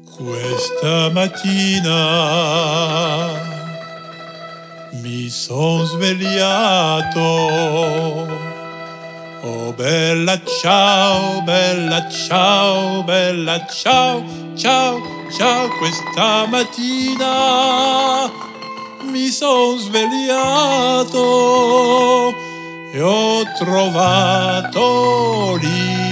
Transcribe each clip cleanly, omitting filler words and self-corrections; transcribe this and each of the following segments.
Questa mattina mi son svegliato. Oh bella ciao, bella ciao, bella ciao, ciao, ciao. Questa mattina mi son svegliato e ho trovato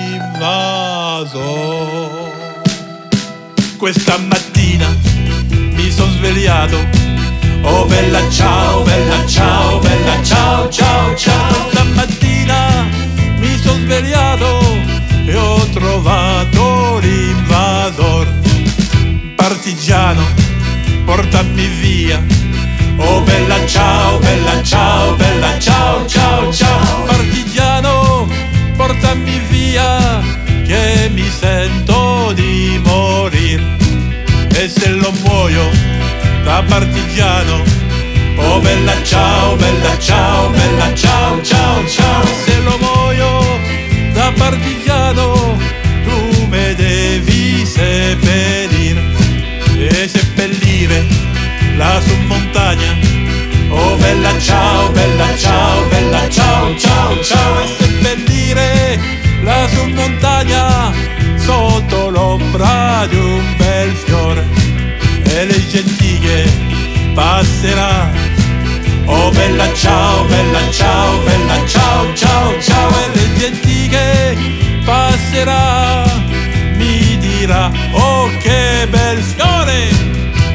l'invaso. Questa mattina mi son svegliato. Oh bella ciao, bella ciao, bella ciao, ciao, ciao. Questa mattina mi son svegliato e ho trovato l'invasor. Partigiano, portami via. Oh bella ciao, bella ciao, bella ciao, ciao, ciao. Partigiano, portami via, che mi sento di morir. E se lo muoio da partigiano, oh bella ciao, bella ciao, bella ciao, ciao, ciao. E se lo muoio da partigiano, tu me devi seppellir e seppellire lassù in montagna. Oh bella ciao, bella ciao, bella ciao, ciao, ciao. E seppellire lassù in montagna sotto l'ombra di un bel fiore. E le gentiche passerà. Oh bella ciao, bella ciao, bella ciao, ciao, ciao. E le gentiche passerà, mi dirà oh che bel fiore.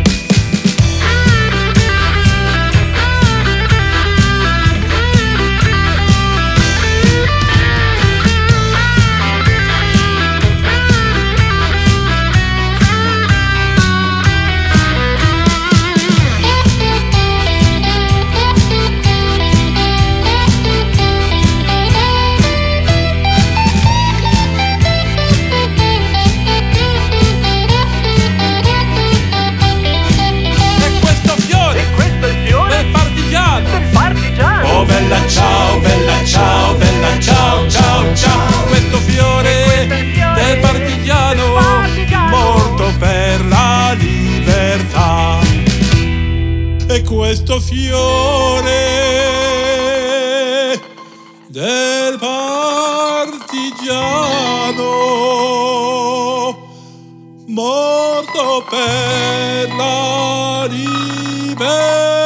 Oh bella ciao, bella ciao, bella ciao, ciao, ciao. Questo fiore del partigiano morto per la libertà. E questo fiore del partigiano morto per la libertà.